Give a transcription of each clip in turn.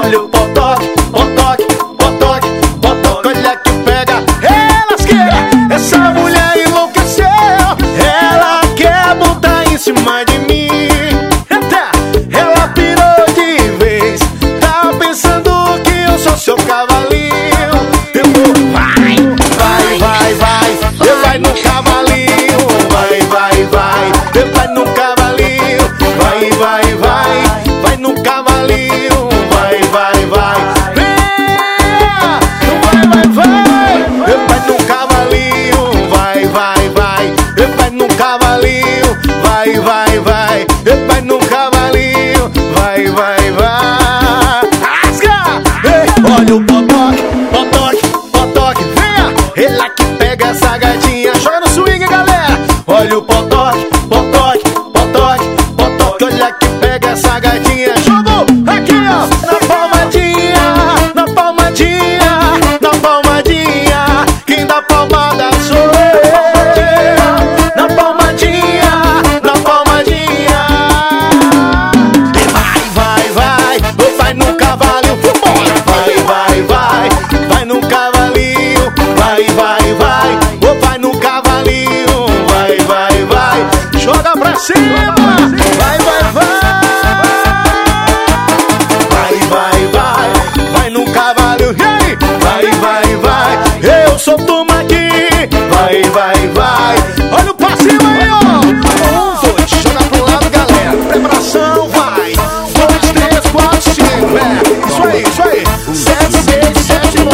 Olha o potoque, potoque, potoque, potoque, olha que pega. Lasqueira, essa mulher enlouqueceu. Ela quer botar em cima de mim. Ela pirou de vez. Tá pensando que eu sou seu cavalinho. Eu vou, vai, vai, vai, vai. Eu vai no cavalinho. Vai, vai, vai. Eu vai no cavalinho. Vai, vai, vai. Vai no cavalinho. Vai, vai, vai. Vai, vai, vai. Eu vai no cavalinho. Vai, vai, vai. Eu vai no cavalinho. Vai, vai, vai. Eu vai no cavalinho. Vai, vai, vai. Rasga! Olha o potoque, potoque, potoque. Venha! Ele que pega essa gatinha. Joga no swing, galera. Olha o potoque, potoque, potoque, potoque. Olha que pega essa gatinha. Jogou aqui, ó. Na palmadinha, na palmadinha, na palmadinha. Quem dá palmada sou eu. Na palmadinha, na palmadinha. E vai, vai, vai. Vai no cavalinho. Vai, vai, vai. Vai no cavalinho. Vai, vai, vai. Vai no cavalinho. Vai, vai, vai. Joga pra cima. Vai, vai, vai. Vai, vai, vai. Vai no cavalinho. E aí? Vai, vai, vai. Eu sou turma aqui. Vai, vai, vai. Olha o passinho aí, ó. 1, 2, joga pro lado, galera. Preparação, vai. 2, 3, 4, 5. Isso aí, isso aí. 7, 6, 7, 9.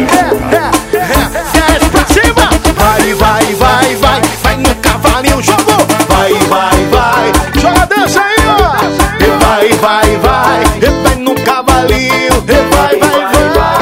10 pra cima. Vai, vai, vai, vai. Vai no cavalinho, jogou. Vai, vai, vai. Joga a dança aí, ó. Vai, vai, vai. Vai no cavalinho. Vai, vai, vai.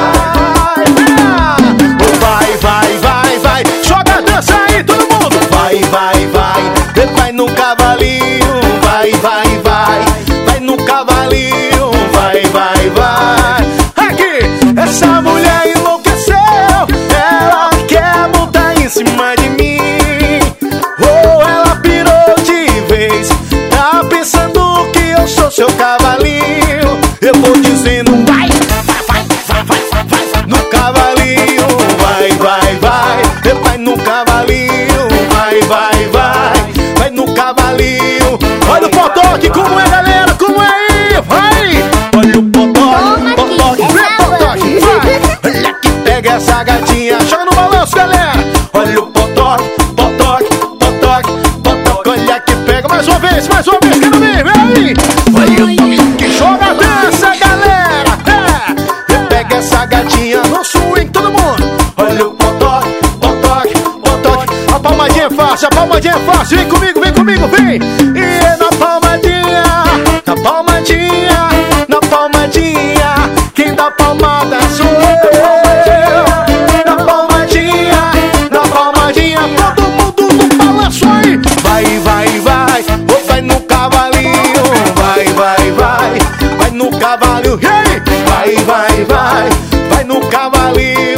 Vai, vai, vai, vai. Joga a dança aí, todo mundo. Vai, vai, vai. Vai no cavalinho. Vai, vai, vai. Vai no cavalinho. Vai, vai, vai. Aqui, essa mulher enlouqueceu. Ela quer montar em cima de mim. Oh, ela pirou de vez. Tá pensando que eu sou seu cavalinho. Eu vou dizendo vai, vai, vai, vai, vai, vai, vai. No cavalinho. Vai, vai, vai. Vai no cavalinho. Vai, vai, vai. Vai no cavalinho. Olha o potoque, como é, galera? Como é aí? Vai! Olha o potoque, potoque, vem potoque, vai! Olha que pega essa gatinha. Joga no balanço, galera! Olha o potoque, potoque, potoque, potoque. Olha que pega. Mais uma vez, quero ver, vem aí! Olha o potoque, joga a dança, galera! Pega essa gatinha no swing, todo mundo! Olha o potoque, potoque, potoque. A palmadinha é fácil, a palmadinha é fácil. Vem comigo, vem! E na palmadinha, na palmadinha, na palmadinha. Quem dá palmada sou eu. Na palmadinha, na palmadinha. Todo mundo no balanço aí. Vai, vai, vai. Vai no cavalinho. Vai, vai, vai. Vai no cavalinho. E aí? Vai, vai, vai. Vai no cavalinho.